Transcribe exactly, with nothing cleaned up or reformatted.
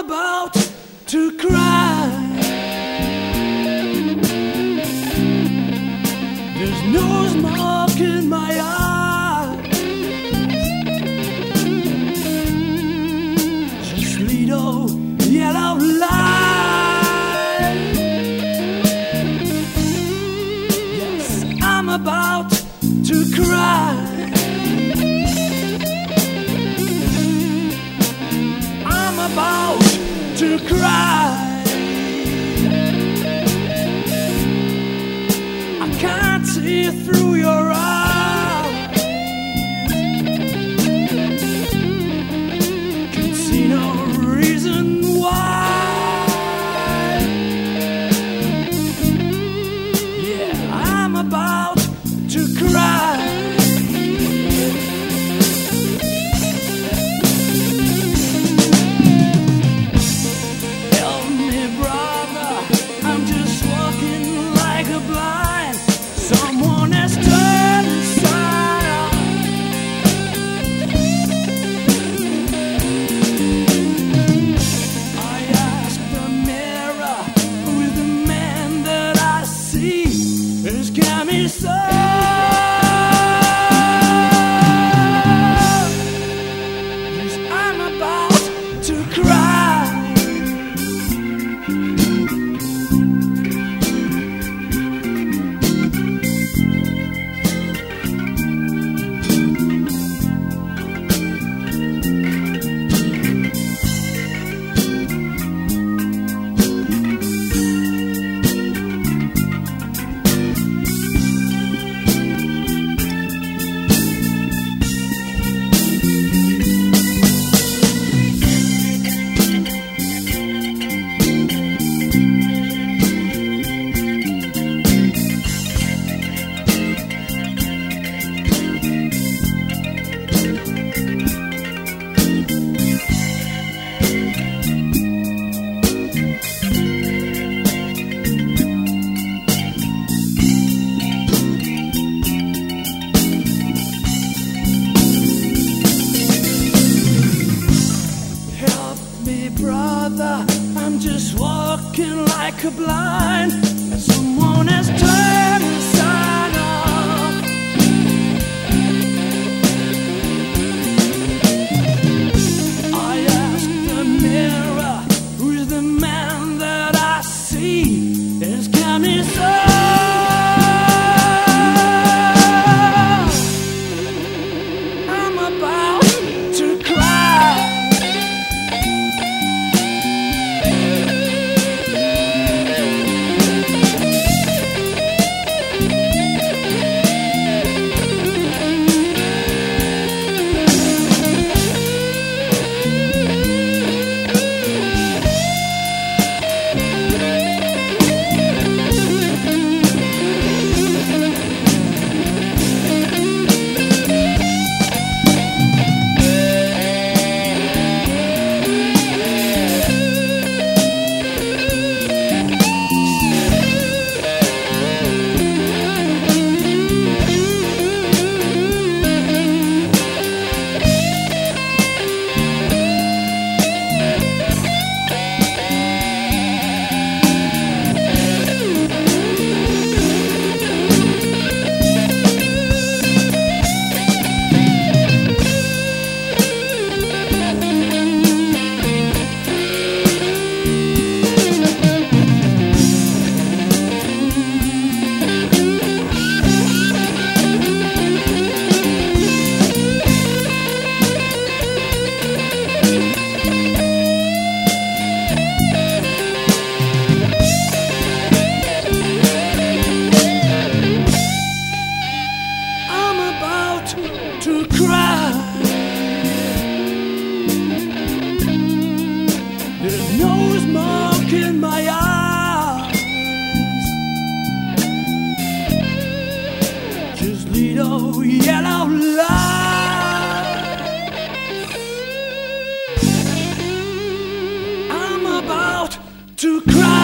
about to cry. There's no smoke in my eyes, just little yellow light. Yes, I'm about to cry. I'm about to cry. I can't see through your eyes, can see no reason why. Yeah, I'm about to cry. Help me, brother, I'm just walking like a blind. Someone has turned inside out. I ask the mirror, who is the man that I see? It's got me so. Yes, I'm about to cry. Brother, I'm just walking like a blind. Someone has turned the sign off. I ask the mirror, who's the man that I see? It's got me so. I'm about to cry. To cry. There's no smoke in my eyes, just little yellow light. I'm about to cry.